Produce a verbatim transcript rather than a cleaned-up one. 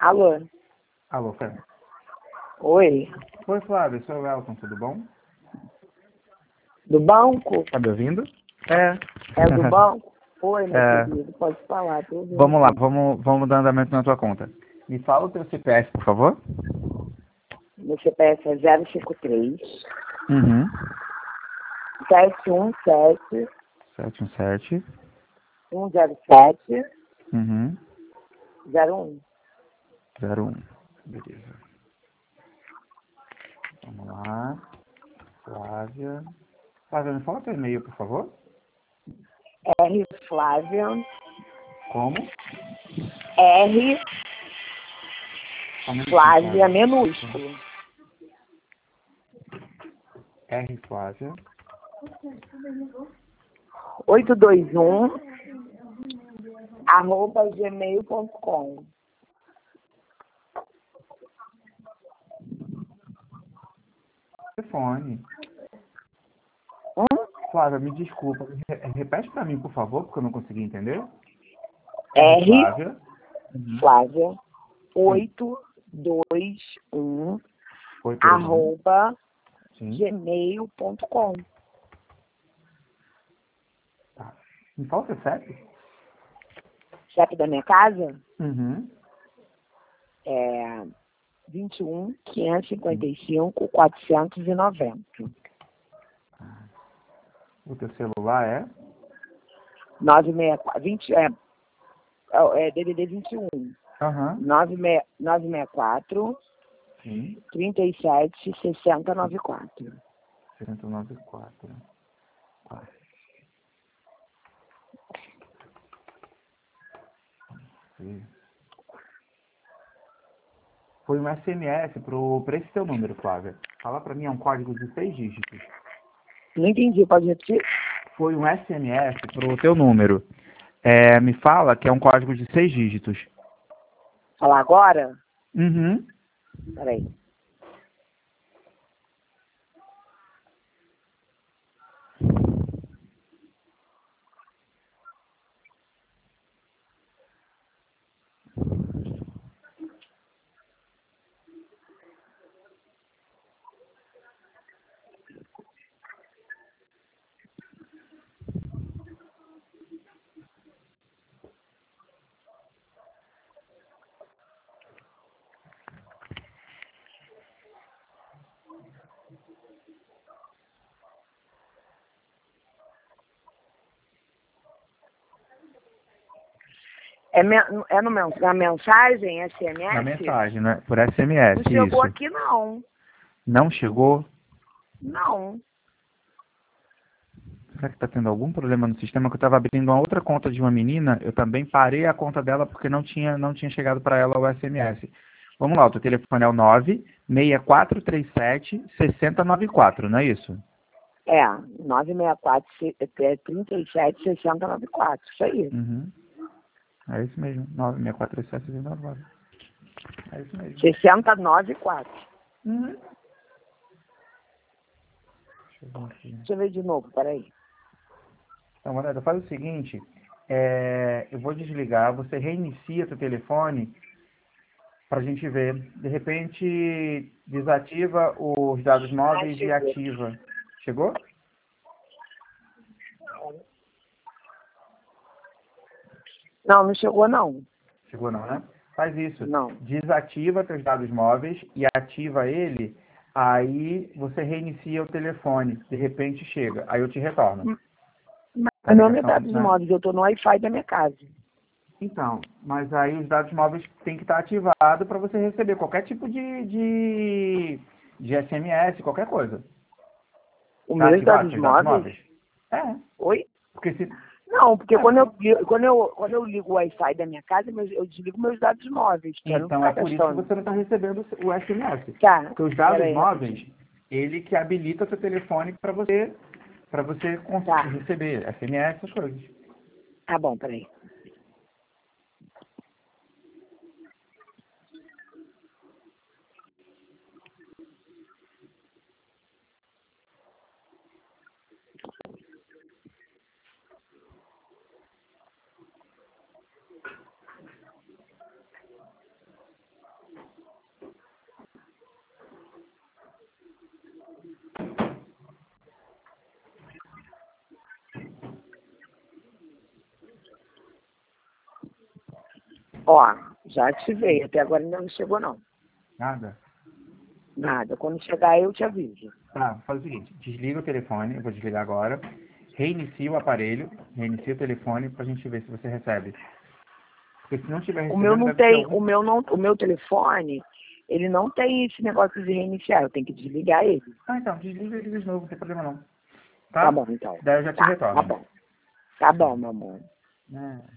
Alô? Alô, Fê? Oi? Oi, Flávio, sou o Elton, tudo bom? Do banco? Tá me ouvindo? É. É do banco? Oi, meu É. querido, pode falar, tô ouvindo. Vamos lá, Aqui. vamos, vamos dar andamento na tua conta. Me fala o teu C P F, por favor. Meu C P F é zero cinco três, Uhum. sete um sete, sete um sete. um zero sete, Uhum. zero um. zero um. Beleza. Vamos lá. Flávia. Flávia, me fala teu e-mail, por favor. R Flávia, Como? R Só um minutinho, Flávia minúsculo. R Flávia. oito dois um, arroba gmail ponto com. Telefone. Hum? Flávia, me desculpa. Re- Repete pra mim, por favor, porque eu não consegui entender. R Flávia. Uhum. Flávia, Sim. oito dois um, Oi, tudo bem? arroba Sim. gmail ponto com. Tá. Me fala o teu C E P? C E P da minha casa Uhum. é vinte e um, quinhentos e cinquenta e cinco, quatrocentos e noventa. O teu celular é? nove seis quatro, vinte, é, é D D D vinte e um. Aham. nove seis quatro, Sim. trinta e sete, sessenta e noventa e quatro. sessenta e nove quatro. Tá. Sim. Foi um S M S pro, pra esse teu número, Flávia. Fala pra mim, é um código de seis dígitos. Não entendi, pode repetir? Foi um S M S pro teu número. É, me fala que é um código de seis dígitos. Falar agora? Uhum. Peraí. É, me, é no, men- na mensagem, S M S? Na mensagem, né? Por S M S, Não chegou isso. aqui, não. Não chegou? Não. Será que está tendo algum problema no sistema? Que eu estava abrindo uma outra conta de uma menina, eu também parei a conta dela porque não tinha, não tinha chegado para ela o S M S. Vamos lá, o teu telefone é o nove seis quatro três sete, seis zero nove quatro, não é isso? É, nove seis quatro, trinta e sete, sessenta e noventa e quatro. Isso aí. Uhum. É isso mesmo, nove seis quatro três sete, seis zero nove quatro. É isso mesmo. sessenta e nove e quatro. Uhum. Deixa eu ver aqui. Deixa eu ver de novo, peraí. Então, galera, faz o seguinte, é, eu vou desligar, você reinicia teu telefone para a gente ver. De repente, desativa os dados Ah, móveis e chegou. ativa. Chegou? Não, não chegou, não. Chegou não, né? Faz isso. Não. Desativa teus dados móveis e ativa ele. Aí você reinicia o telefone. De repente chega. Aí eu te retorno. A Mas não é ligação, dados né? móveis, eu tô no Wi-Fi da minha casa. Então, mas aí os dados móveis têm que estar ativados para você receber qualquer tipo de, de, de S M S, qualquer coisa. Os Tá meus ativado dados seus dados móveis? móveis? É. Oi? Porque se. Não, porque É, quando eu, porque... li- quando eu, quando eu ligo o Wi-Fi da minha casa, meus- eu desligo meus dados móveis, pra não Então é ficar por isso que gastando. você não está recebendo o S M S. Tá, Porque os pera dados aí, móveis, rapidinho. ele que habilita o seu telefone para você, para você cons- Tá, receber S M S, essas coisas. tá bom, peraí. Ó, já ativei. Até agora ainda não chegou, não. Nada? Nada. Quando chegar, eu te aviso. Tá, faz o seguinte, desliga o telefone, eu vou desligar agora, reinicia o aparelho, reinicia o telefone pra gente ver se você recebe. Porque se não estiver O meu recebendo, não deve ter tem, algum... o meu não, o meu telefone, ele não tem esse negócio de reiniciar. Eu tenho que desligar ele. Ah, então, desliga ele de novo, não tem problema não. Tá? Tá bom, então. Daí eu já te Tá, tá retorno. bom. Tá bom, meu amor. É.